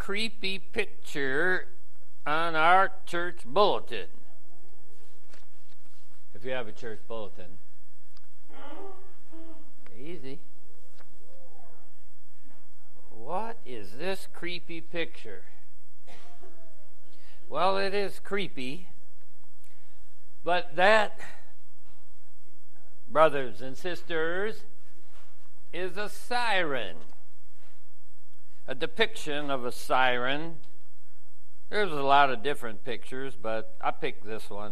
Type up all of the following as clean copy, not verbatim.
creepy picture on our church bulletin. If you have a church bulletin. Easy. What is this creepy picture? Well, it is creepy, but that, brothers and sisters, is a siren. A depiction of a siren. There's a lot of different pictures, but I picked this one.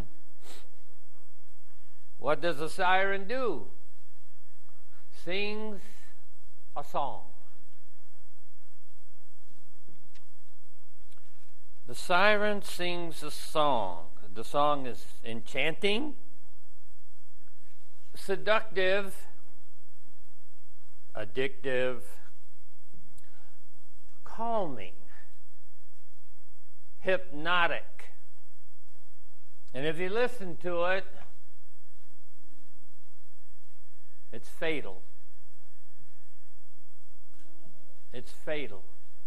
What does a siren do? Sings a song. The siren sings a song. The song is enchanting, seductive, addictive, calming, hypnotic. And if you listen to it, it's fatal. It's fatal.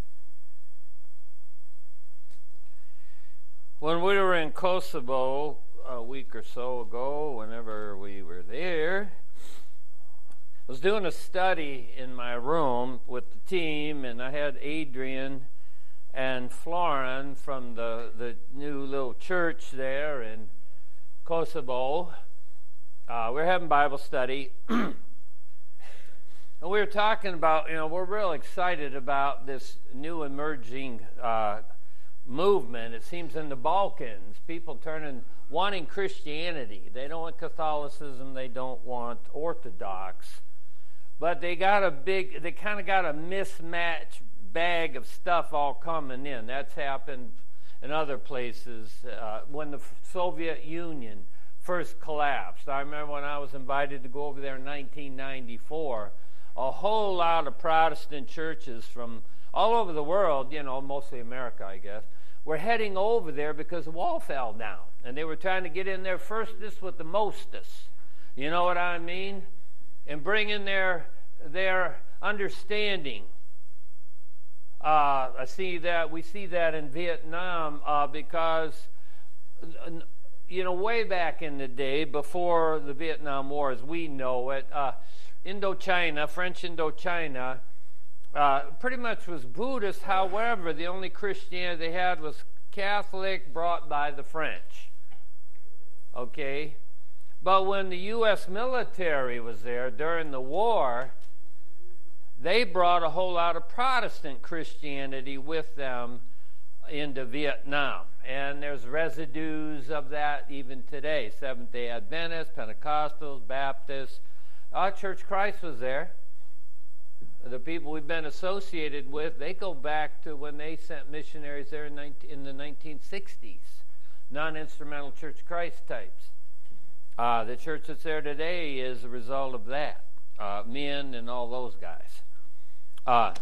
When we were in Kosovo a week or so ago, whenever we were there, I was doing a study in my room with the team, and I had Adrian and Florin from the new little church there in Kosovo. We were having Bible study, and we were talking about, we're real excited about this new emerging movement. It seems in the Balkans, people wanting Christianity. They don't want Catholicism. They don't want Orthodox. But they kind of got a mismatched bag of stuff all coming in. That's happened in other places. When the Soviet Union first collapsed, I remember when I was invited to go over there in 1994, a whole lot of Protestant churches from all over the world, mostly America, I guess, were heading over there because the wall fell down. And they were trying to get in there firstest with the mostest. You know what I mean? And bring in their understanding. We see that in Vietnam because, way back in the day, before the Vietnam War as we know it, Indochina, French Indochina, pretty much was Buddhist. However, the only Christianity they had was Catholic, brought by the French. Okay? But when the U.S. military was there during the war, they brought a whole lot of Protestant Christianity with them into Vietnam. And there's residues of that even today. Seventh-day Adventists, Pentecostals, Baptists. Our Church Christ was there. The people we've been associated with, they go back to when they sent missionaries there in the 1960s. Non-instrumental Church Christ types. The church that's there today is a result of that. Men and all those guys.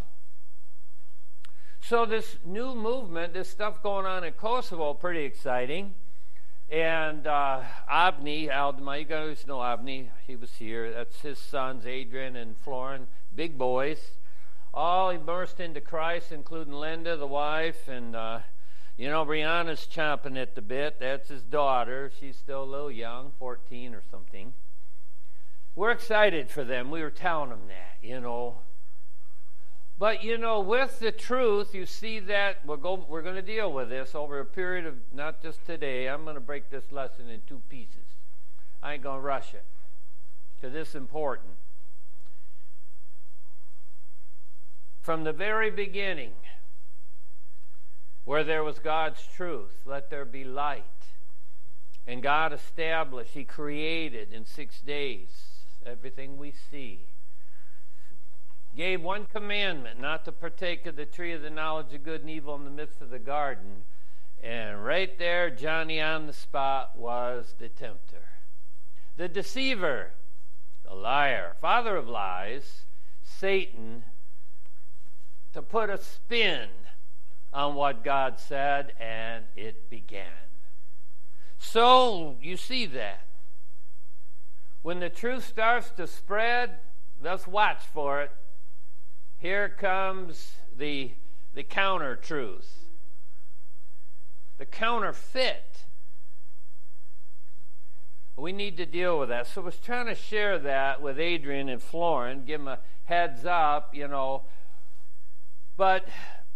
So this new movement, this stuff going on in Kosovo, pretty exciting. And Avni Aldemai, you guys know Avni, he was here. That's his sons, Adrian and Florin, big boys. All immersed into Christ, including Linda, the wife, and Brianna's chomping at the bit. That's his daughter. She's still a little young, 14 or something. We're excited for them. We were telling them that, But, with the truth, you see that we're going to deal with this over a period of, not just today. I'm going to break this lesson in 2 pieces. I ain't going to rush it, because it's important. From the very beginning, where there was God's truth, let there be light. And God established, He created in 6 days everything we see. Gave one commandment, not to partake of the tree of the knowledge of good and evil in the midst of the garden. And right there, Johnny on the spot was the tempter. The deceiver, the liar, father of lies, Satan, to put a spin on what God said, and it began. So, you see that. When the truth starts to spread, let's watch for it. Here comes the the counter-truth, the counterfeit. We need to deal with that. So I was trying to share that with Adrian and Florin, give them a heads up, But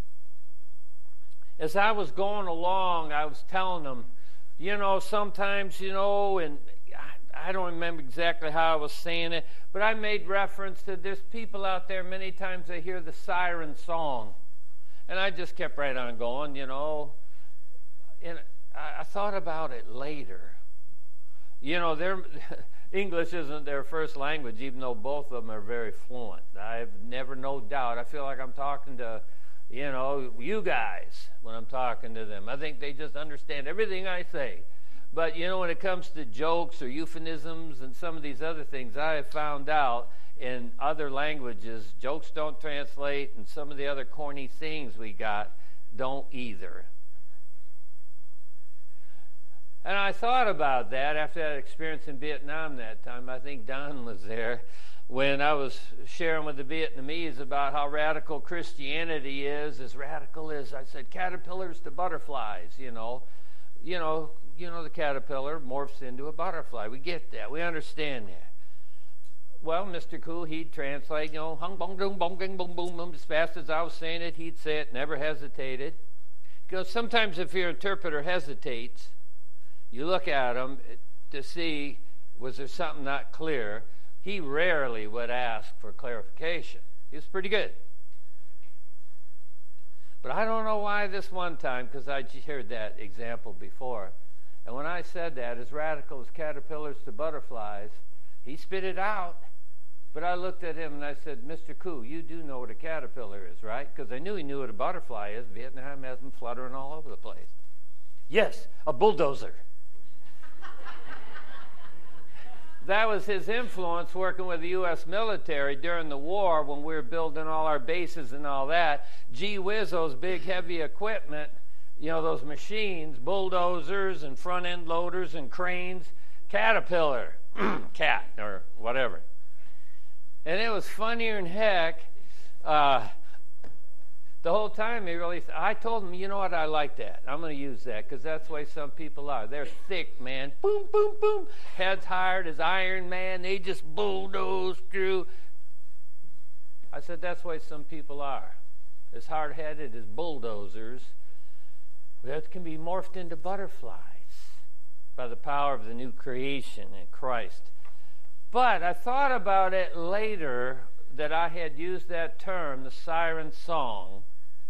as I was going along, I was telling them, sometimes, and I don't remember exactly how I was saying it, but I made reference to there's people out there, many times they hear the siren song. And I just kept right on going, And I thought about it later. English isn't their first language, even though both of them are very fluent. I've never, no doubt. I feel like I'm talking to, you guys when I'm talking to them. I think they just understand everything I say. But, when it comes to jokes or euphemisms and some of these other things, I have found out in other languages, jokes don't translate, and some of the other corny things we got don't either. And I thought about that after that experience in Vietnam that time. I think Don was there when I was sharing with the Vietnamese about how radical Christianity is. As radical as, I said, caterpillars to butterflies, the caterpillar morphs into a butterfly. We get that. We understand that. Well, Mr. Koo, he'd translate, hung bong boom bong ging boom boom boom. As fast as I was saying it, he'd say it, never hesitated. Because sometimes if your interpreter hesitates, you look at him to see, was there something not clear? He rarely would ask for clarification. He was pretty good. But I don't know why this one time, because I heard that example before. And when I said that, as radical as caterpillars to butterflies, he spit it out. But I looked at him and I said, Mr. Koo, you do know what a caterpillar is, right? Because I knew he knew what a butterfly is. Vietnam has them fluttering all over the place. Yes, a bulldozer. That was his influence working with the U.S. military during the war when we were building all our bases and all that. Gee whiz, those big heavy equipment, those machines, bulldozers and front-end loaders and cranes, Caterpillar, cat or whatever. And it was funnier than heck. The whole time I told him, you know what, I like that. I'm going to use that because that's the way some people are. They're thick, man. Boom, boom, boom. Heads hired as Iron Man. They just bulldoze through. I said, that's the way some people are. As hard-headed as bulldozers. That can be morphed into butterflies by the power of the new creation in Christ. But I thought about it later that I had used that term, the siren song,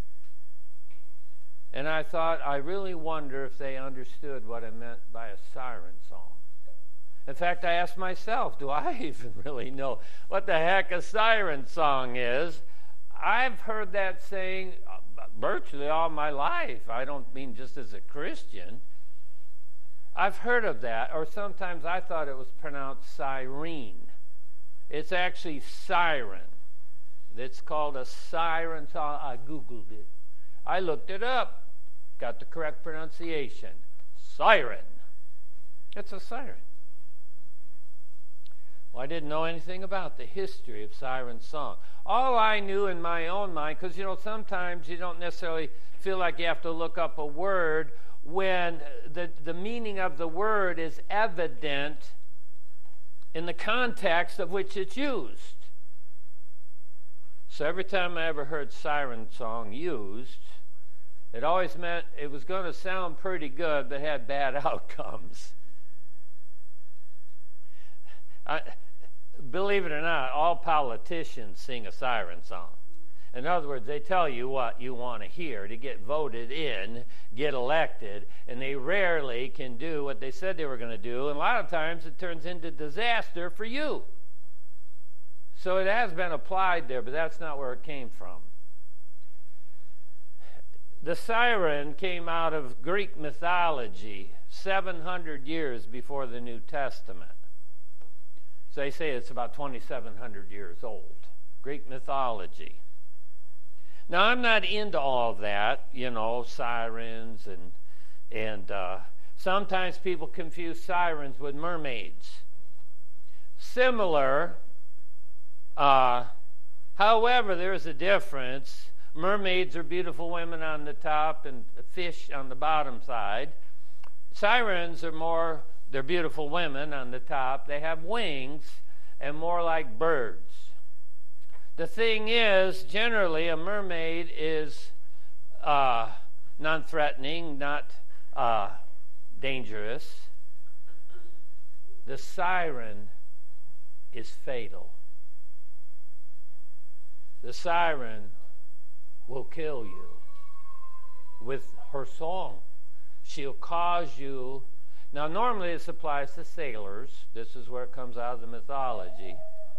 and I thought, I really wonder if they understood what I meant by a siren song. In fact, I asked myself, do I even really know what the heck a siren song is? I've heard that saying virtually all my life. I don't mean just as a Christian. I've heard of that, or sometimes I thought it was pronounced siren. It's actually siren. It's called a siren song. I Googled it. I looked it up. Got the correct pronunciation. Siren. It's a siren. Well, I didn't know anything about the history of siren song. All I knew in my own mind, because, sometimes you don't necessarily feel like you have to look up a word when the meaning of the word is evident in the context of which it's used. So every time I ever heard siren song used, it always meant it was going to sound pretty good, but had bad outcomes. Believe it or not, all politicians sing a siren song. In other words, they tell you what you want to hear to get voted in, get elected, and they rarely can do what they said they were going to do, and a lot of times it turns into disaster for you. So it has been applied there, but that's not where it came from. The siren came out of Greek mythology 700 years before the New Testament. So they say it's about 2,700 years old. Greek mythology. Now, I'm not into all that, sirens and sometimes people confuse sirens with mermaids. Similar, however, there's a difference. Mermaids are beautiful women on the top and fish on the bottom side. Sirens are they're beautiful women on the top. They have wings and more like birds. The thing is, generally, a mermaid is non-threatening, not dangerous. The siren is fatal. The siren will kill you with her song. She'll cause you. Now, normally this applies to sailors. This is where it comes out of the mythology.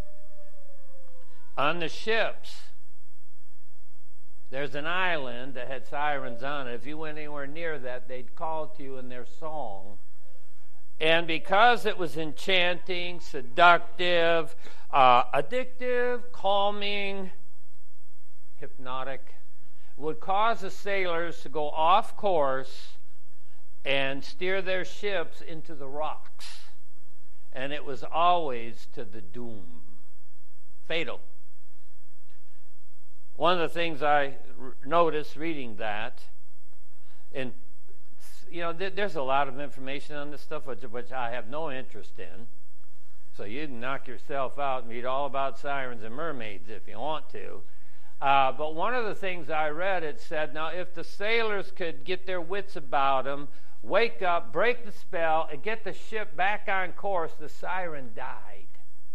On the ships, there's an island that had sirens on it. If you went anywhere near that, they'd call to you in their song. And because it was enchanting, seductive, addictive, calming, hypnotic, would cause the sailors to go off course and steer their ships into the rocks. And it was always to the doom. Fatal. One of the things I noticed reading that, and there's a lot of information on this stuff which I have no interest in. So you can knock yourself out and read all about sirens and mermaids if you want to. But one of the things I read, it said, now if the sailors could get their wits about them, wake up, break the spell, and get the ship back on course, the siren died.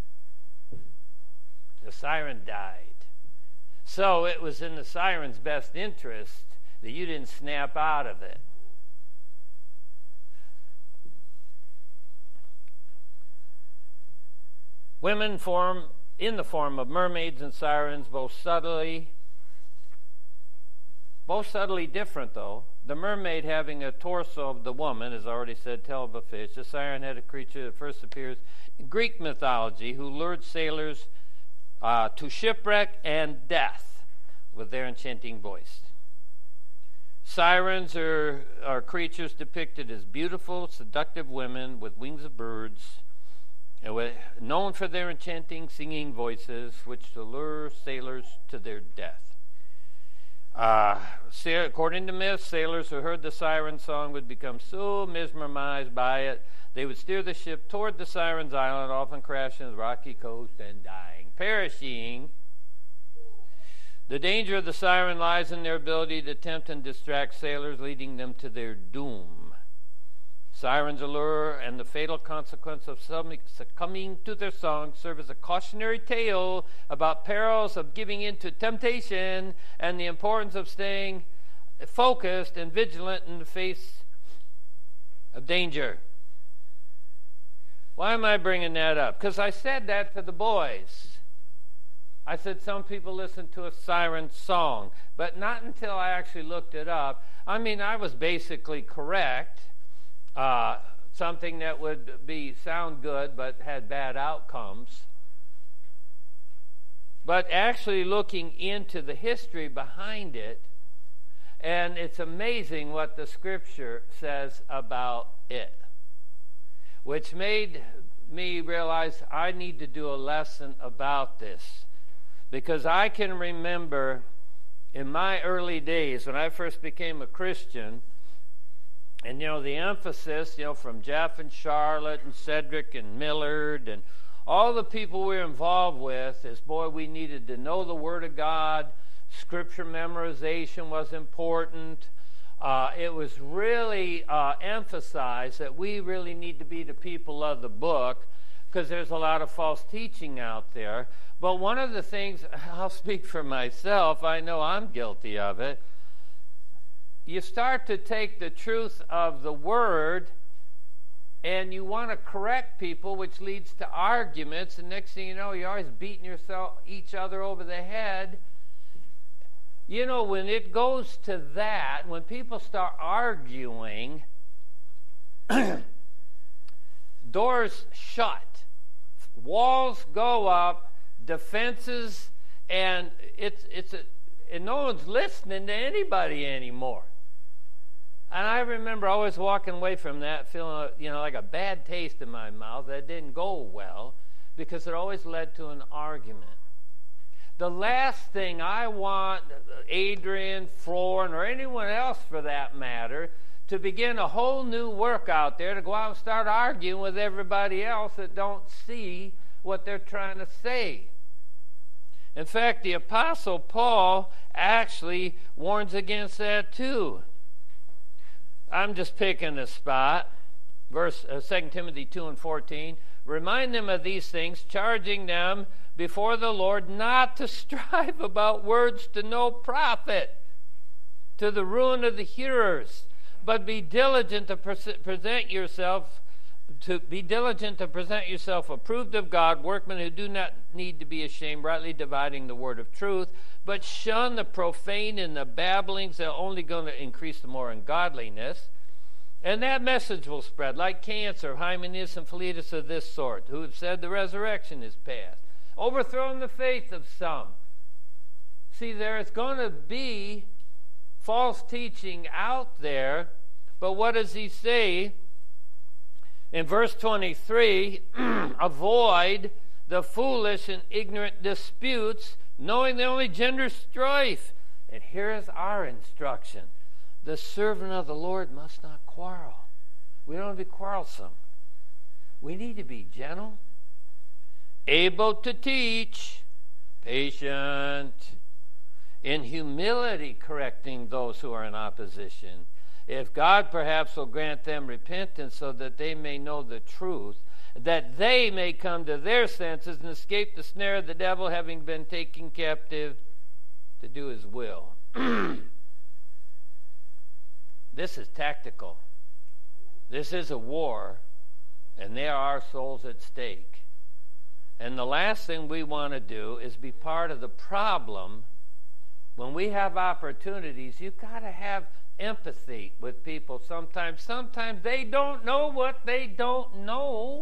The siren died. So it was in the siren's best interest that you didn't snap out of it. Women form in the form of mermaids and sirens, both subtly different, though. The mermaid having a torso of the woman, as already said, tail of a fish. The siren had a creature that first appears in Greek mythology who lured sailors to shipwreck and death with their enchanting voice. Sirens are creatures depicted as beautiful, seductive women with wings of birds, known for their enchanting singing voices, which lure sailors to their death. According to myth, sailors who heard the siren song would become so mesmerized by it, they would steer the ship toward the siren's island, often crashing on the rocky coast and dying, perishing. The danger of the siren lies in their ability to tempt and distract sailors, leading them to their doom. Sirens' allure and the fatal consequence of succumbing to their song serve as a cautionary tale about perils of giving in to temptation and the importance of staying focused and vigilant in the face of danger. Why am I bringing that up? Because I said that to the boys. I said some people listen to a siren song, but not until I actually looked it up. I mean, I was basically correct. Something that would sound good but had bad outcomes. But actually looking into the history behind it, and it's amazing what the scripture says about it, which made me realize I need to do a lesson about this. Because I can remember in my early days when I first became a Christian, and, the emphasis, from Jeff and Charlotte and Cedric and Millard and all the people we were involved with is, boy, we needed to know the Word of God. Scripture memorization was important. It was really emphasized that we really need to be the people of the book because there's a lot of false teaching out there. But one of the things, I'll speak for myself, I know I'm guilty of it, you start to take the truth of the Word and you want to correct people, which leads to arguments, and next thing you know, you're always beating each other over the head. When it goes to that, when people start arguing, doors shut, walls go up, defenses, and and no one's listening to anybody anymore. And I remember always walking away from that feeling, like a bad taste in my mouth that didn't go well because it always led to an argument. The last thing I want Adrian, Florin, or anyone else for that matter to begin a whole new work out there, to go out and start arguing with everybody else that don't see what they're trying to say. In fact, the Apostle Paul actually warns against that too. I'm just picking a spot. 2 Timothy 2:14. Remind them of these things, charging them before the Lord not to strive about words to no profit, to the ruin of the hearers, but be diligent to present yourself approved of God, workmen who do not need to be ashamed, rightly dividing the word of truth, but shun the profane and the babblings that are only going to increase the more ungodliness. And that message will spread like cancer, Hymenaeus and Philetus of this sort, who have said the resurrection is past, overthrowing the faith of some. See, there is going to be false teaching out there, but what does he say? In verse 23, avoid the foolish and ignorant disputes, knowing they only gender strife. And here is our instruction. The servant of the Lord must not quarrel. We don't want to be quarrelsome. We need to be gentle, able to teach, patient, in humility correcting those who are in opposition. If God perhaps will grant them repentance so that they may know the truth, that they may come to their senses and escape the snare of the devil, having been taken captive to do his will. This is tactical. This is a war, and there are souls at stake. And the last thing we want to do is be part of the problem. When we have opportunities, you've got to have empathy with people sometimes. Sometimes they don't know what they don't know.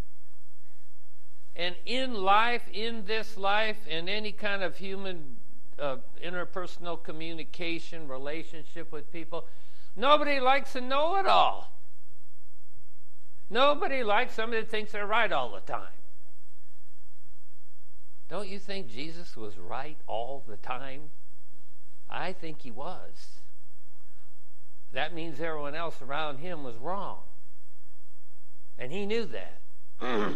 And in life, in this life, in any kind of human interpersonal communication, relationship with people, nobody likes to know it all. Nobody likes somebody that thinks they're right all the time. Don't you think Jesus was right all the time? I think he was. That means everyone else around him was wrong. And he knew that.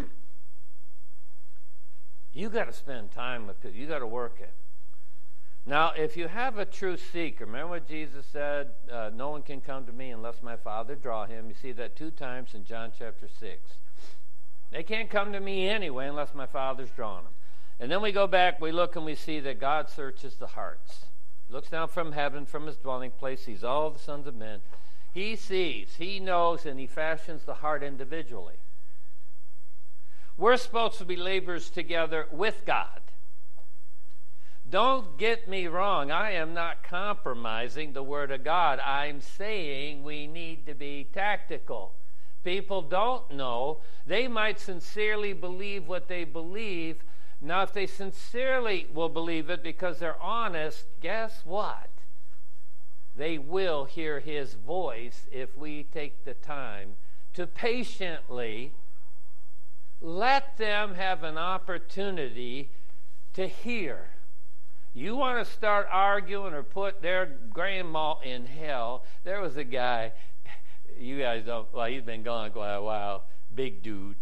You got to spend time with people. You got to work it. Now, if you have a true seeker, remember what Jesus said, no one can come to me unless my Father draw him. You see that 2 times in John chapter 6. They can't come to me anyway unless my Father's drawn them. And then we go back, we look, and we see that God searches the hearts. He looks down from heaven, from his dwelling place, sees all the sons of men. He sees, he knows, and he fashions the heart individually. We're supposed to be laborers together with God. Don't get me wrong. I am not compromising the Word of God. I'm saying we need to be tactical. People don't know. They might sincerely believe what they believe. Now, if they sincerely will believe it because they're honest, guess what? They will hear his voice if we take the time to patiently let them have an opportunity to hear. You want to start arguing or put their grandma in hell. There was a guy, you guys don't, well, he's been gone quite a while, big dude.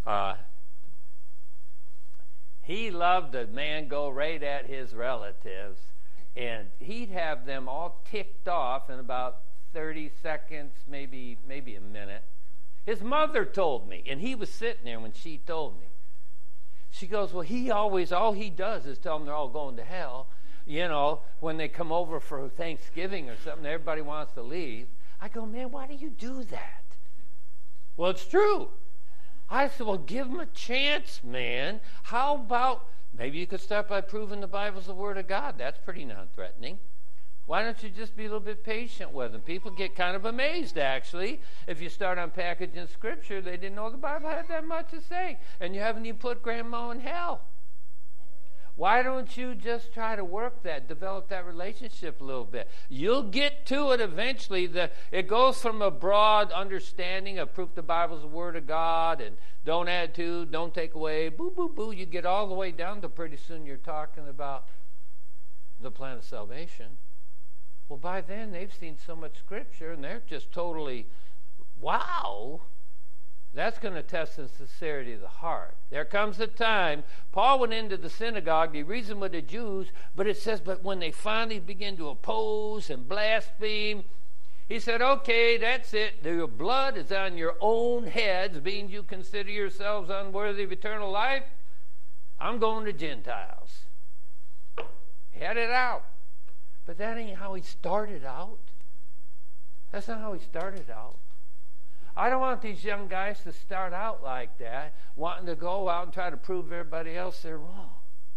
He loved to, man, go right at his relatives, and he'd have them all ticked off in about 30 seconds, maybe a minute. His mother told me, and he was sitting there when she told me. She goes, well, all he does is tell them they're all going to hell. You know, when they come over for Thanksgiving or something, everybody wants to leave. I go, man, why do you do that? Well, it's true. I said, well, give them a chance, man. How about, maybe you could start by proving the Bible's the Word of God. That's pretty non-threatening. Why don't you just be a little bit patient with them? People get kind of amazed, actually. If you start unpackaging Scripture, they didn't know the Bible had that much to say. And you haven't even put grandma in hell. Why don't you just try to work that, develop that relationship a little bit? You'll get to it eventually. It goes from a broad understanding of proof the Bible's the Word of God and don't add to, don't take away, boo, boo, boo. You get all the way down to pretty soon you're talking about the plan of salvation. Well, by then they've seen so much Scripture and they're just totally, wow. That's going to test the sincerity of the heart. There comes a time, Paul went into the synagogue, he reasoned with the Jews, but it says, but when they finally begin to oppose and blaspheme, he said, okay, that's it. Your blood is on your own heads, being you consider yourselves unworthy of eternal life. I'm going to Gentiles. He had it out. But that ain't how he started out. That's not how he started out. I don't want these young guys to start out like that, wanting to go out and try to prove everybody else they're wrong.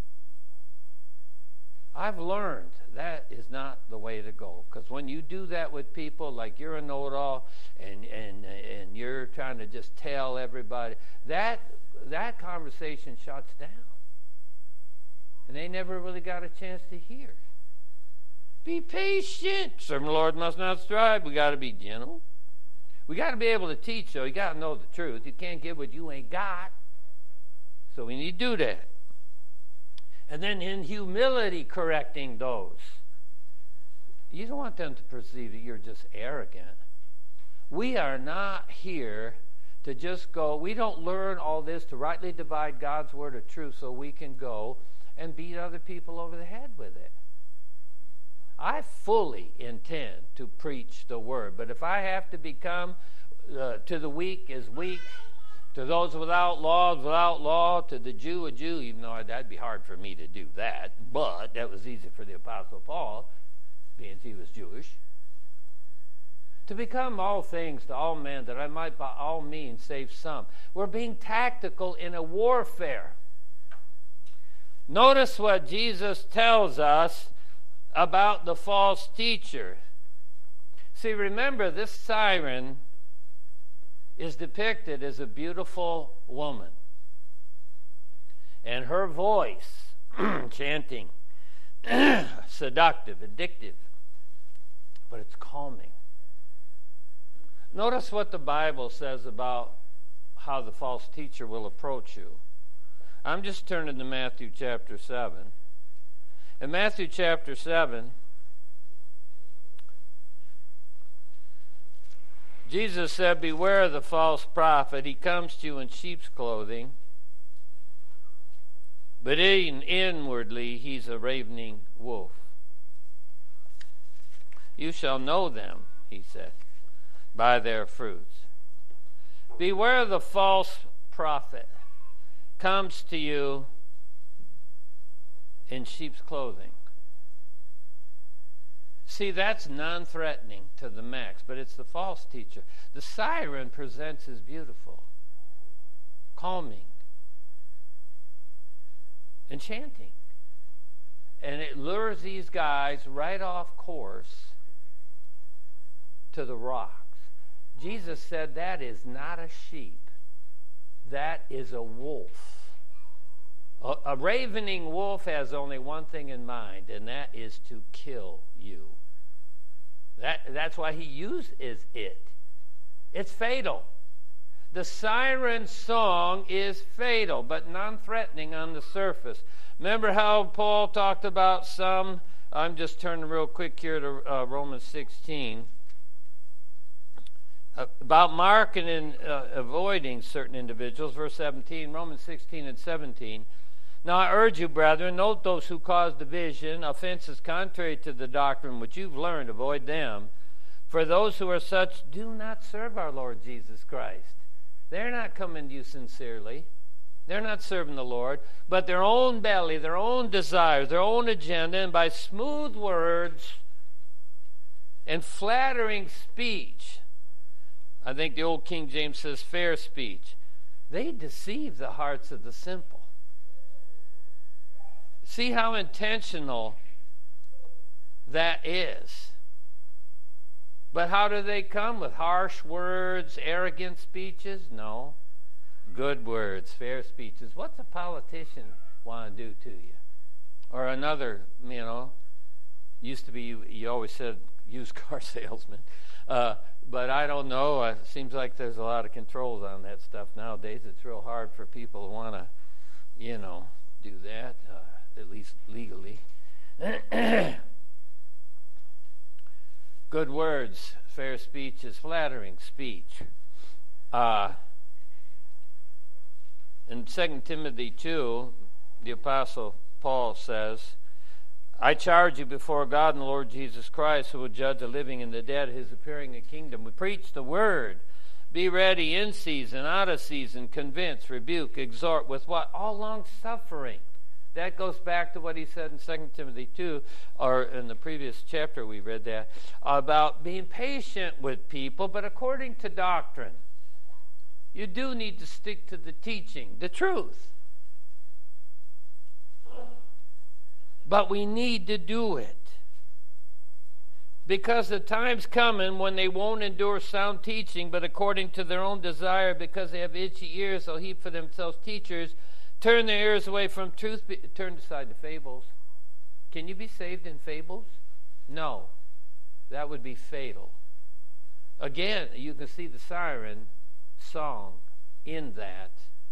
I've learned that is not the way to go. Because when you do that with people, like you're a know-it-all and you're trying to just tell everybody, that conversation shuts down. And they never really got a chance to hear. Be patient. Serve the Lord must not strive. We got to be gentle. We got to be able to teach, though. You got to know the truth. You can't give what you ain't got. So we need to do that. And then in humility, correcting those. You don't want them to perceive that you're just arrogant. We are not here to just go. We don't learn all this to rightly divide God's word of truth so we can go and beat other people over the head with it. I fully intend to preach the word, but if I have to become to the weak as weak, to those without law, to the Jew a Jew, even though that'd be hard for me to do that, but that was easy for the Apostle Paul, being he was Jewish. To become all things to all men, that I might by all means save some. We're being tactical in a warfare. Notice what Jesus tells us about the false teacher. See, remember, this siren is depicted as a beautiful woman. And her voice, chanting, seductive, addictive, but it's calming. Notice what the Bible says about how the false teacher will approach you. I'm just turning to Matthew chapter 7. In Matthew chapter 7, Jesus said, beware of the false prophet. He comes to you in sheep's clothing, but inwardly he's a ravening wolf. You shall know them, he said, by their fruits. Beware of the false prophet. Comes to you in sheep's clothing. See, that's non-threatening to the max, but it's the false teacher. The siren presents as beautiful, calming, enchanting. And it lures these guys right off course to the rocks. Jesus said that is not a sheep. That is a wolf. A ravening wolf has only one thing in mind, and that is to kill you. That's why he uses it. It's fatal. The siren song is fatal, but non-threatening on the surface. Remember how Paul talked about some? I'm just turning real quick here to Romans 16. About marking and avoiding certain individuals. Verse 17, Romans 16 and 17. Now I urge you, brethren, note those who cause division, offenses contrary to the doctrine which you've learned, avoid them. For those who are such do not serve our Lord Jesus Christ. They're not coming to you sincerely. They're not serving the Lord, but their own belly, their own desires, their own agenda, and by smooth words and flattering speech, I think the old King James says fair speech, they deceive the hearts of the simple. See how intentional that is. But how do they come? With harsh words, arrogant speeches? No. Good words, fair speeches. What's a politician want to do to you? Or another, used to be, you always said used car salesman. But I don't know. It seems like there's a lot of controls on that stuff nowadays. It's real hard for people who want to, do that, at least legally. Good words, fair speech is flattering speech. In 2 Timothy 2, the Apostle Paul says, I charge you before God and the Lord Jesus Christ, who will judge the living and the dead, his appearing in kingdom. We preach the word. Be ready in season, out of season, convince, rebuke, exhort with what? All long suffering. That goes back to what he said in 2 Timothy 2, or in the previous chapter we read that, about being patient with people, but according to doctrine. You do need to stick to the teaching, the truth. But we need to do it. Because the time's coming when they won't endure sound teaching, but according to their own desire, because they have itchy ears, they'll heap for themselves teachers, turn their ears away from truth, turn aside to fables. Can you be saved in fables? No. That would be fatal. Again, you can see the siren song in that.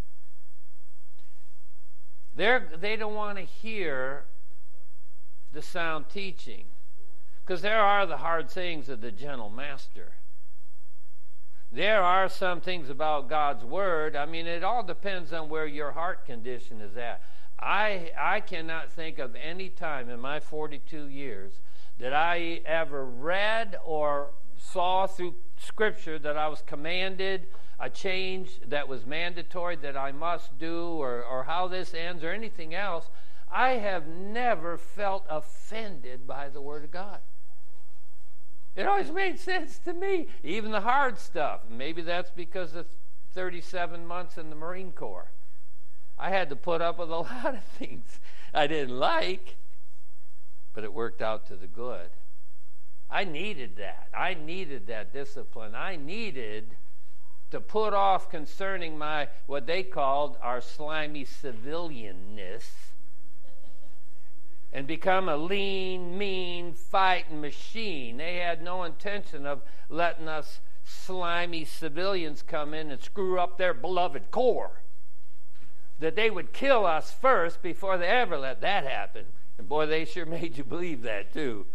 They don't want to hear the sound teaching, because there are the hard sayings of the gentle master. There are some things about God's word. I mean, it all depends on where your heart condition is at. I cannot think of any time in my 42 years that I ever read or saw through Scripture that I was commanded a change that was mandatory that I must do, or how this ends, or anything else. I have never felt offended by the Word of God. It always made sense to me, even the hard stuff. Maybe that's because of 37 months in the Marine Corps. I had to put up with a lot of things I didn't like, but it worked out to the good. I needed that. I needed that discipline. I needed to put off concerning what they called our slimy civilianness, and become a lean, mean, fighting machine. They had no intention of letting us slimy civilians come in and screw up their beloved Corps. That they would kill us first before they ever let that happen. And boy, they sure made you believe that too.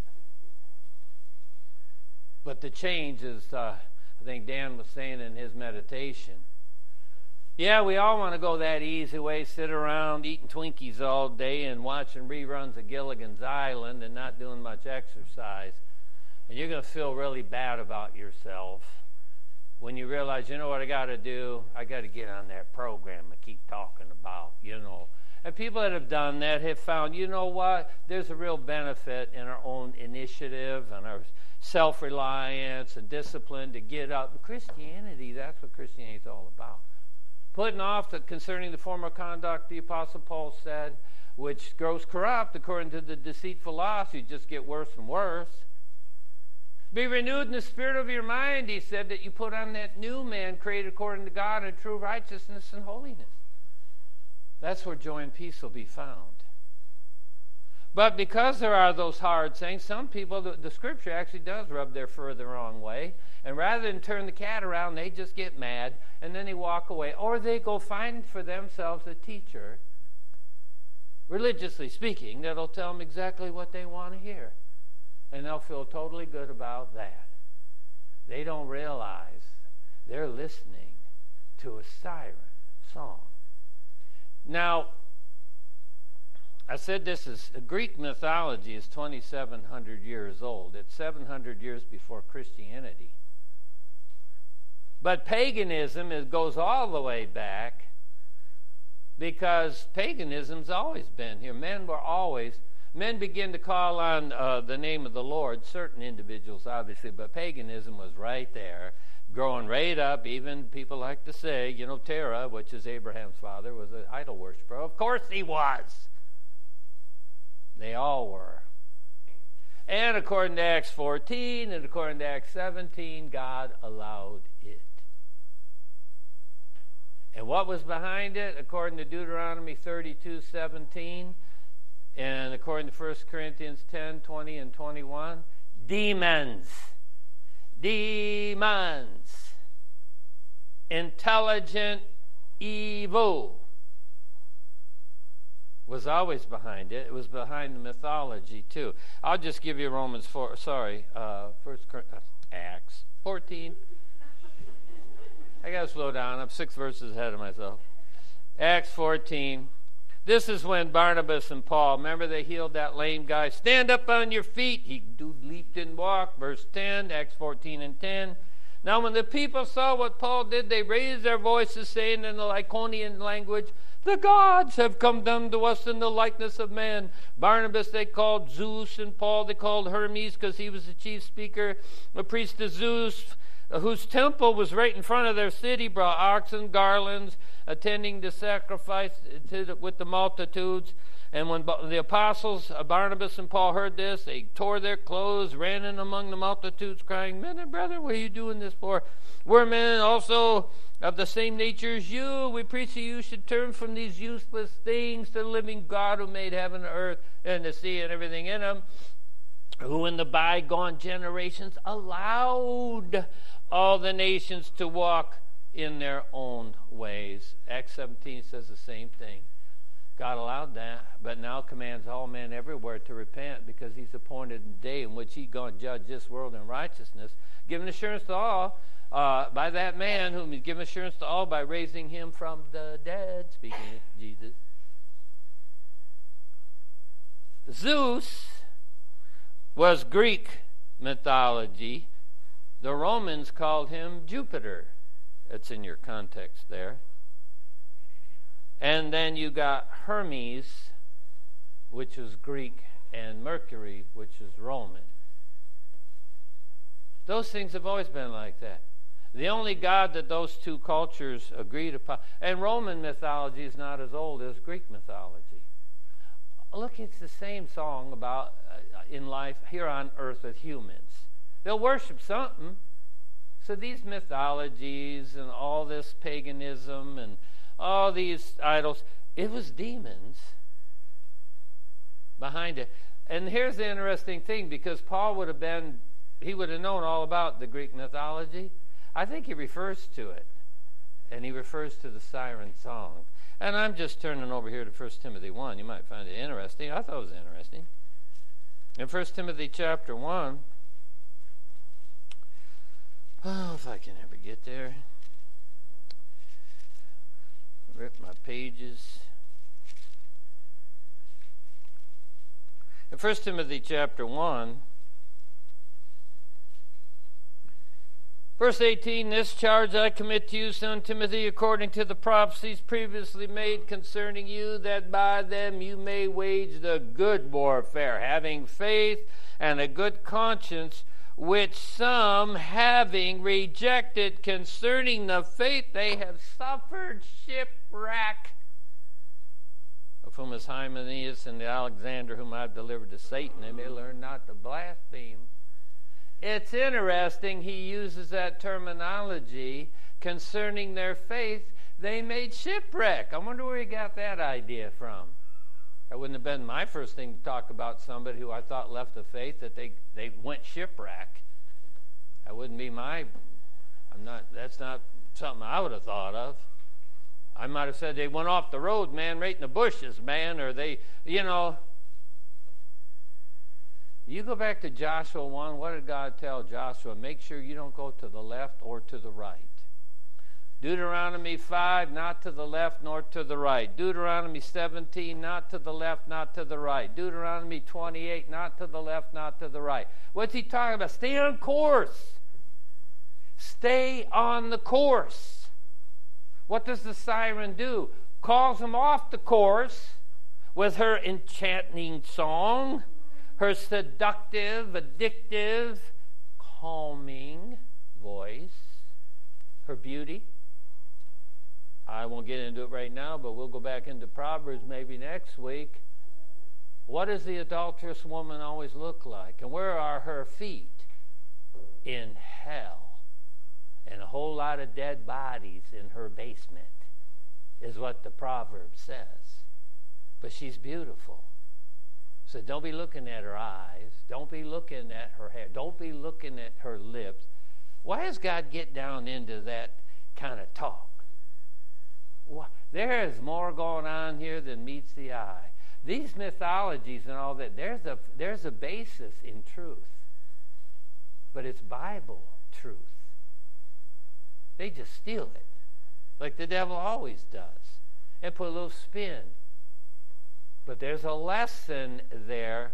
But the change is, I think Dan was saying in his meditation, yeah, we all want to go that easy way, sit around eating Twinkies all day and watching reruns of Gilligan's Island and not doing much exercise. And you're going to feel really bad about yourself when you realize, you know what I got to do? I got to get on that program I keep talking about, And people that have done that have found, you know what? There's a real benefit in our own initiative and our self-reliance and discipline to get up. Christianity, that's what Christianity is all about. Putting off concerning the former conduct, the Apostle Paul said, which grows corrupt according to the deceitful lusts, you just get worse and worse. Be renewed in the spirit of your mind, he said, that you put on that new man created according to God in true righteousness and holiness. That's where joy and peace will be found. But because there are those hard sayings, some people, the Scripture actually does rub their fur the wrong way. And rather than turn the cat around, they just get mad, and then they walk away. Or they go find for themselves a teacher, religiously speaking, that'll tell them exactly what they want to hear. And they'll feel totally good about that. They don't realize they're listening to a siren song. Now, I said Greek mythology is 2,700 years old. It's 700 years before Christianity. But paganism goes all the way back, because paganism's always been here. Men begin to call on the name of the Lord, certain individuals obviously, but paganism was right there, growing right up. Even people like to say, Terah, which is Abraham's father, was an idol worshiper. Of course he was. They all were. And according to Acts 14 and according to Acts 17, God allowed it. And what was behind it? According to Deuteronomy 32:17, And according to 1 Corinthians 10, 20, and 21, demons. Demons. Intelligent evil was always behind it. It was behind the mythology too. I'll just give you Romans 4. Acts 14. I got to slow down. I'm 6 verses ahead of myself. Acts 14. This is when Barnabas and Paul, remember they healed that lame guy. Stand up on your feet. He leaped and walked. Verse 10, Acts 14 and 10. Now when the people saw what Paul did, they raised their voices, saying in the Lycaonian language, the gods have come down to us in the likeness of man. Barnabas they called Zeus, and Paul they called Hermes, because he was the chief speaker. The priest of Zeus, whose temple was right in front of their city, brought oxen, garlands, attending the sacrifice with the multitudes. And when the apostles, Barnabas and Paul, heard this, they tore their clothes, ran in among the multitudes, crying, men and brethren, what are you doing this for? We're men also of the same nature as you. We preach that you should turn from these useless things to the living God who made heaven and earth and the sea and everything in them, who in the bygone generations allowed all the nations to walk in their own ways. Acts 17 says the same thing. God allowed that, but now commands all men everywhere to repent, because he's appointed a day in which he's going to judge this world in righteousness, giving assurance to all by that man whom he's given assurance to all by raising him from the dead, speaking of Jesus. Zeus was Greek mythology. The Romans called him Jupiter. That's in your context there. And then you got Hermes, which is Greek, and Mercury, which is Roman. Those things have always been like that. The only God that those two cultures agreed upon, and Roman mythology is not as old as Greek mythology. Look, it's the same song about in life here on earth with humans. They'll worship something. So these mythologies and all this paganism and all these idols, it was demons behind it. And here's the interesting thing, because Paul would have known all about the Greek mythology. I think he refers to it, and he refers to the siren song. And I'm just turning over here to 1 Timothy 1. You might find it interesting. I thought it was interesting. In 1 Timothy chapter 1, if I can ever get there. Rip my pages. In 1 Timothy chapter 1, verse 18, this charge I commit to you, son Timothy, according to the prophecies previously made concerning you, that by them you may wage the good warfare, having faith and a good conscience, which some, having rejected concerning the faith, they have suffered shipwreck. Of whom is Hymenaeus and Alexander, whom I have delivered to Satan, they may learn not to blaspheme. It's interesting, he uses that terminology concerning their faith. They made shipwreck. I wonder where he got that idea from. That wouldn't have been my first thing to talk about somebody who I thought left the faith, that they went shipwreck. That wouldn't be that's not something I would have thought of. I might have said they went off the road, man, right in the bushes, man, or they, You go back to Joshua 1, what did God tell Joshua? Make sure you don't go to the left or to the right. Deuteronomy 5, not to the left nor to the right. Deuteronomy 17, not to the left, not to the right. Deuteronomy 28, not to the left, not to the right. What's he talking about? Stay on course. Stay on the course. What does the siren do? Calls them off the course with her enchanting song, her seductive, addictive, calming voice, her beauty. I won't get into it right now, but we'll go back into Proverbs maybe next week. What does the adulterous woman always look like? And where are her feet? In hell. And a whole lot of dead bodies in her basement is what the proverb says. But she's beautiful. So don't be looking at her eyes. Don't be looking at her hair. Don't be looking at her lips. Why does God get down into that kind of talk? There is more going on here than meets the eye. These mythologies and all that, there's a basis in truth. But it's Bible truth. They just steal it, like the devil always does, and put a little spin. But there's a lesson there.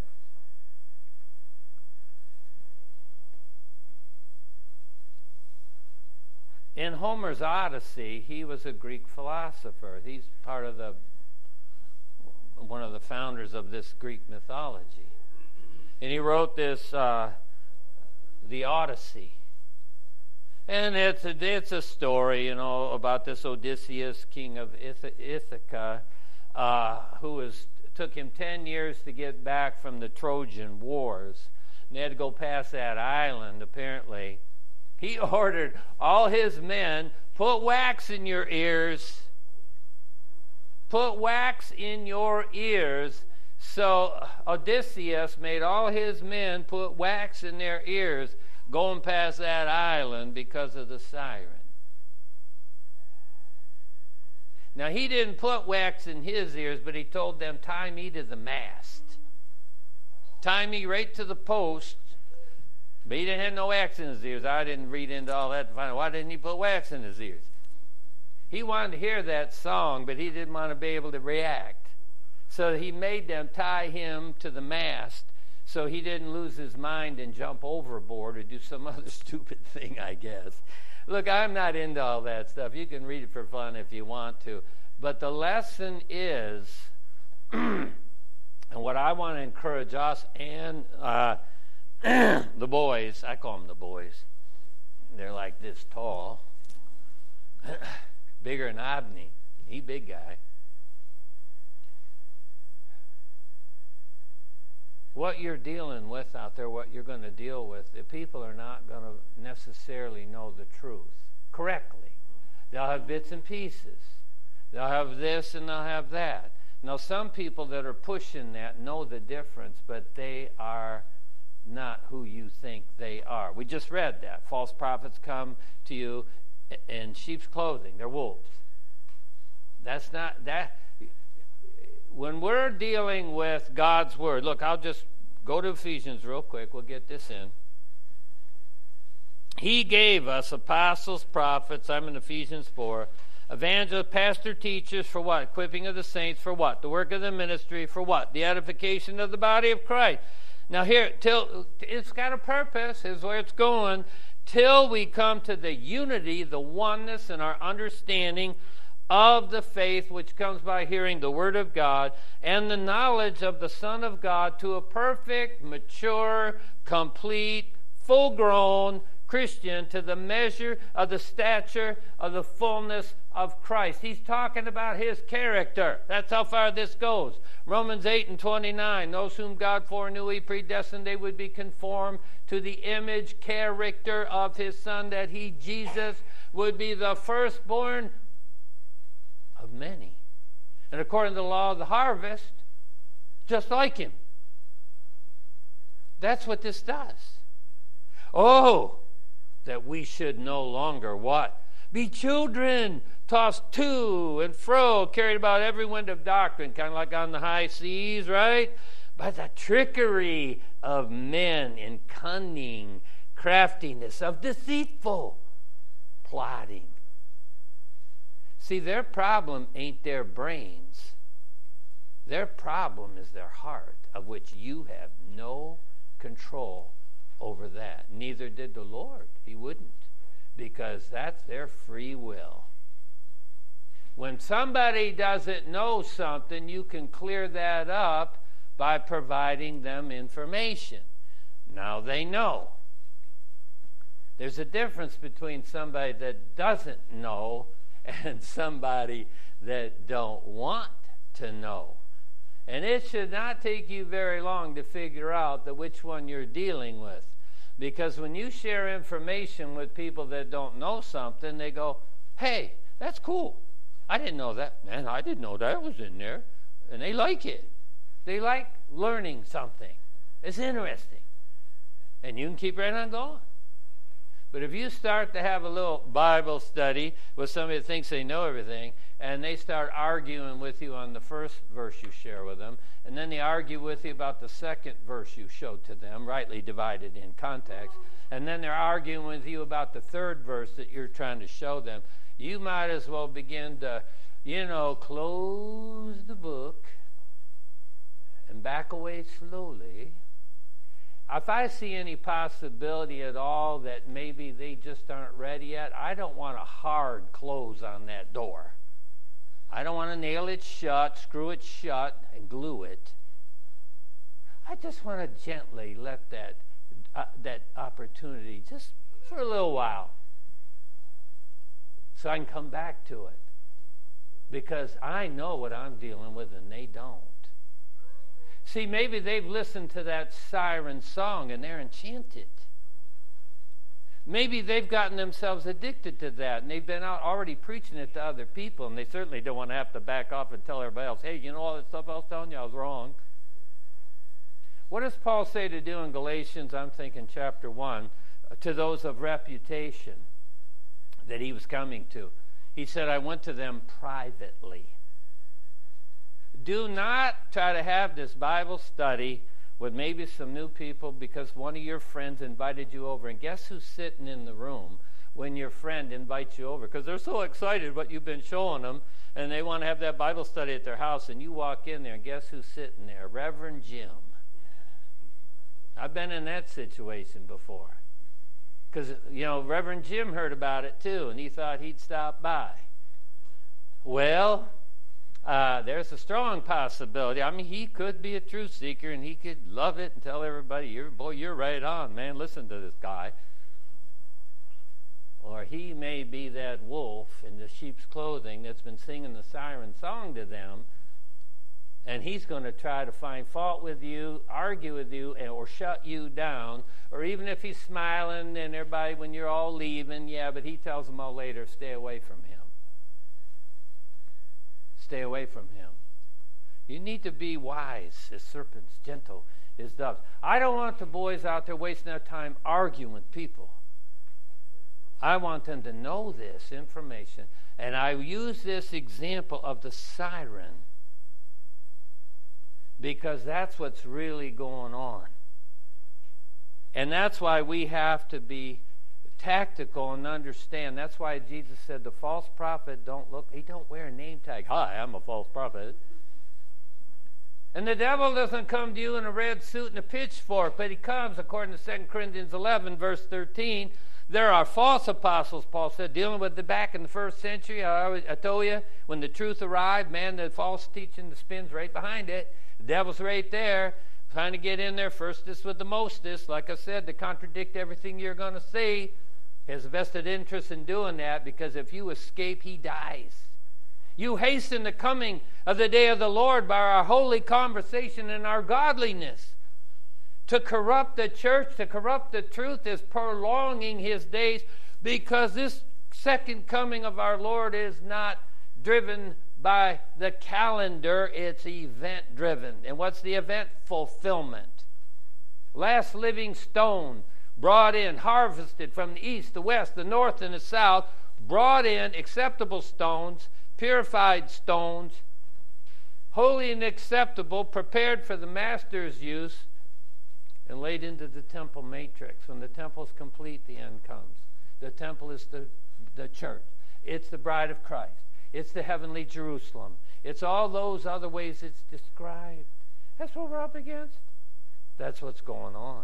In Homer's Odyssey, he was a Greek philosopher. He's part of one of the founders of this Greek mythology. And he wrote this, the Odyssey. And it's a story, about this Odysseus, king of Ithaca, who took him 10 years to get back from the Trojan Wars. And they had to go past that island, apparently. He ordered all his men, put wax in your ears. Put wax in your ears. So Odysseus made all his men put wax in their ears going past that island because of the siren. Now, he didn't put wax in his ears, but he told them, tie me to the mast. Tie me right to the post. But he didn't have no wax in his ears. I didn't read into all that to find out why didn't he put wax in his ears. He wanted to hear that song, but he didn't want to be able to react. So he made them tie him to the mast so he didn't lose his mind and jump overboard or do some other stupid thing, I guess. Look, I'm not into all that stuff. You can read it for fun if you want to. But the lesson is, and what I want to encourage us and the boys, I call them the boys. They're like this tall. Bigger than Abney. He big guy. What you're dealing with out there, what you're going to deal with, the people are not going to necessarily know the truth correctly. They'll have bits and pieces. They'll have this and they'll have that. Now, some people that are pushing that know the difference, but they are not who you think they are. We just read that. False prophets come to you in sheep's clothing. They're wolves. That's not that. When we're dealing with God's word, look, I'll just go to Ephesians real quick. We'll get this in. He gave us apostles, prophets, I'm in Ephesians 4, evangelists, pastor, teachers, for what? Equipping of the saints, for what? The work of the ministry, for what? The edification of the body of Christ. Now here, till it's got a purpose, is where it's going, till we come to the unity, the oneness in our understanding of the faith which comes by hearing the word of God and the knowledge of the Son of God, to a perfect, mature, complete, full-grown Christian, to the measure of the stature of the fullness of Christ. He's talking about his character. That's how far this goes. Romans 8:29, those whom God foreknew, he predestined they would be conformed to the image, character of his Son, that he, Jesus, would be the firstborn of many. And according to the law of the harvest, just like him. That's what this does. Oh, that we should no longer what? Be children, tossed to and fro, carried about every wind of doctrine, kind of like on the high seas, right? By the trickery of men in cunning craftiness, of deceitful plotting. See, their problem ain't their brains. Their problem is their heart, of which you have no control over that. Neither did the Lord. He wouldn't, because that's their free will. When somebody doesn't know something, you can clear that up by providing them information. Now they know. There's a difference between somebody that doesn't know and somebody that don't want to know. And it should not take you very long to figure out which one you're dealing with. Because when you share information with people that don't know something, they go, hey, that's cool. I didn't know that. Man, I didn't know that was in there. And they like it. They like learning something. It's interesting. And you can keep right on going. But if you start to have a little Bible study with somebody that thinks they know everything, and they start arguing with you on the first verse you share with them, and then they argue with you about the second verse you showed to them, rightly divided in context, and then they're arguing with you about the third verse that you're trying to show them, you might as well begin to, close the book and back away slowly. If I see any possibility at all that maybe they just aren't ready yet, I don't want a hard close on that door. I don't want to nail it shut, screw it shut, and glue it. I just want to gently let that opportunity just for a little while so I can come back to it. Because I know what I'm dealing with and they don't. See, maybe they've listened to that siren song and they're enchanted. Maybe they've gotten themselves addicted to that and they've been out already preaching it to other people, and they certainly don't want to have to back off and tell everybody else, hey, all that stuff I was telling you, I was wrong. What does Paul say to do in Galatians, I'm thinking chapter 1, to those of reputation that he was coming to? He said, I went to them privately. Do not try to have this Bible study with maybe some new people because one of your friends invited you over. And guess who's sitting in the room when your friend invites you over? Because they're so excited what you've been showing them, and they want to have that Bible study at their house, and you walk in there, and guess who's sitting there? Reverend Jim. I've been in that situation before. Because, Reverend Jim heard about it too, and he thought he'd stop by. Well, there's a strong possibility. I mean, he could be a truth seeker, and he could love it and tell everybody, you're right on, man, listen to this guy. Or he may be that wolf in the sheep's clothing that's been singing the siren song to them, and he's going to try to find fault with you, argue with you, or shut you down. Or even if he's smiling and everybody, when you're all leaving, but he tells them all later, stay away from him. Stay away from him. You need to be wise as serpents, gentle as doves. I don't want the boys out there wasting their time arguing with people. I want them to know this information. And I use this example of the siren because that's what's really going on. And that's why we have to be tactical and understand. That's why Jesus said the false prophet he don't wear a name tag. Hi, I'm a false prophet. And the devil doesn't come to you in a red suit and a pitchfork, but he comes, according to 2 Corinthians 11, verse 13. There are false apostles, Paul said, dealing with the back in the first century. I told you, when the truth arrived, man, the false teaching, the spin's right behind it. The devil's right there, trying to get in there, firstest with the mostest, like I said, to contradict everything you're going to see. He has a vested interest in doing that, because if you escape, he dies. You hasten the coming of the day of the Lord by our holy conversation and our godliness. To corrupt the church, to corrupt the truth, is prolonging his days, because this second coming of our Lord is not driven by the calendar, it's event driven. And what's the event? Fulfillment. Last living stone brought in, harvested from the east, the west, the north, and the south, brought in acceptable stones, purified stones, holy and acceptable, prepared for the master's use, and laid into the temple matrix. When the temple is complete, the end comes. The temple is the church. It's the bride of Christ. It's the heavenly Jerusalem. It's all those other ways it's described. That's what we're up against. That's what's going on.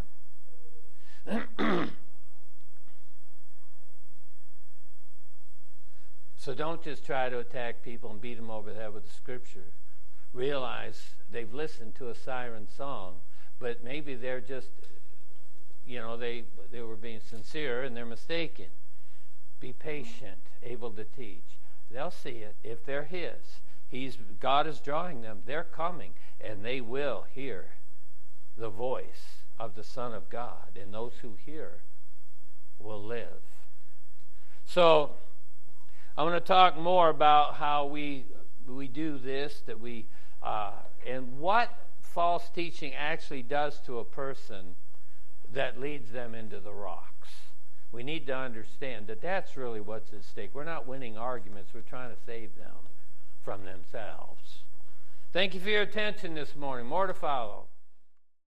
So don't just try to attack people and beat them over the head with the scripture. Realize they've listened to a siren song, but maybe they're just, they were being sincere and they're mistaken. Be patient, able to teach. They'll see it. If they're his, God is drawing them. They're coming, and they will hear the voice of the Son of God, and those who hear will live. So I want to talk more about how we do this, that we and what false teaching actually does to a person that leads them into the rocks. We need to understand that that's really what's at stake. We're not winning arguments. We're trying to save them from themselves. Thank you for your attention this morning. More to follow.